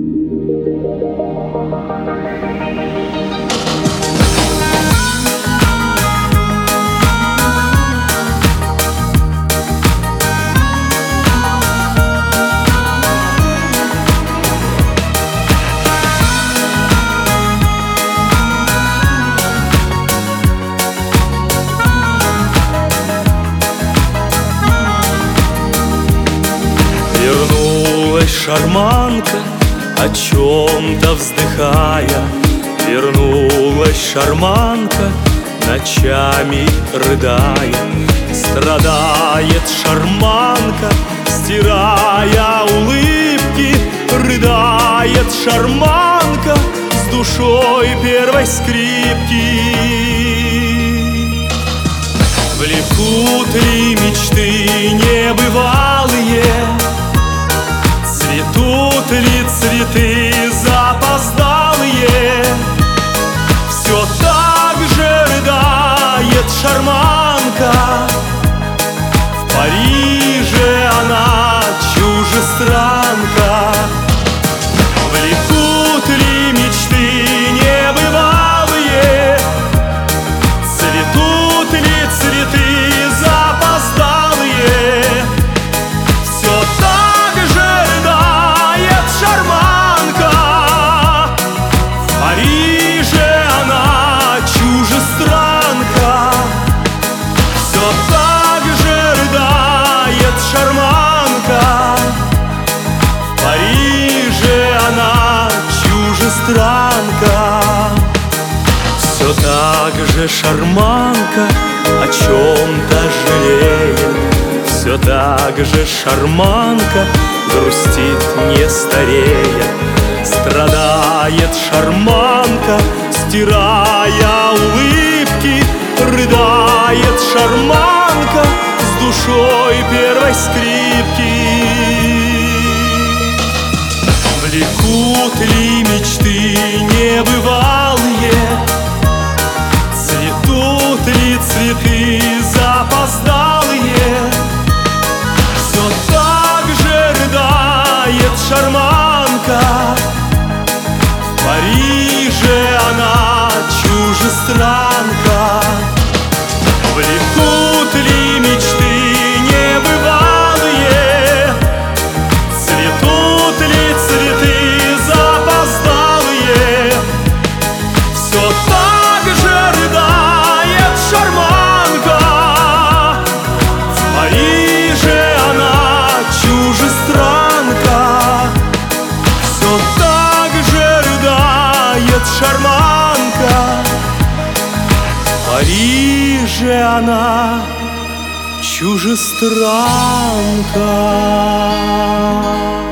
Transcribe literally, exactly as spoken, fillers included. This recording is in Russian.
Вернулась шарманка, о чем-то вздыхая. Вернулась шарманка, ночами рыдая. Страдает шарманка, стирая улыбки. Рыдает шарманка с душой первой скрипки. Влекут ли мечты небывалые? Цветут ли цветы запоздалые? Все так же рыдает шарманка. В Париже она чужестранка. Влекут ли мечты небывалые? Цветут ли цветы запоздалые? Все так же рыдает шарманка. В Париже она чужестранка. Все так же рыдает шарманка. В Париже она чужестранка. Все так же шарманка о чем-то жалеет. Все так же шарманка грустит, не старея. Страдает шарманка, стирая улыбки. Рыдает шарманка с душой первой скрипки. Влекут ли мечты небывалые? Цветут ли цветы запоздалые? Все так же рыдает шарманка. В Париже она чужестранка. Влекут ли мечты небывалые? Цветут ли цветы запоздалые? Все так же рыдает шарманка. В Париже она чужестранка. Все так же рыдает шарманка. В Париже она чужестранка.